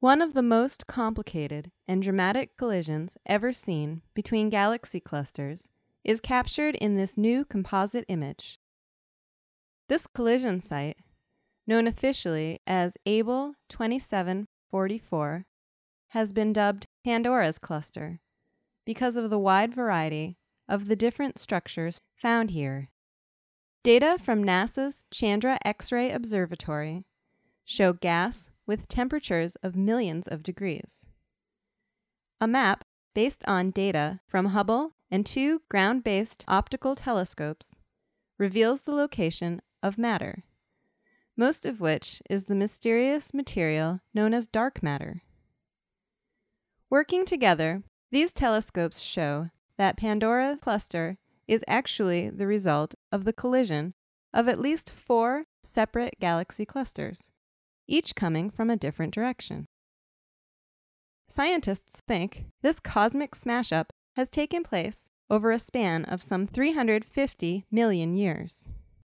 One of the most complicated and dramatic collisions ever seen between galaxy clusters is captured in this new composite image. This collision site, known officially as Able 2744, has been dubbed Pandora's cluster because of the wide variety of the different structures found here. Data from NASA's Chandra X-ray Observatory show gas with temperatures of millions of degrees. A map based on data from Hubble and 2 ground-based optical telescopes reveals the location of matter, most of which is the mysterious material known as dark matter. Working together, these telescopes show that Pandora's cluster is actually the result of the collision of at least 4 separate galaxy clusters, each coming from a different direction. Scientists think this cosmic smash-up has taken place over a span of some 350 million years.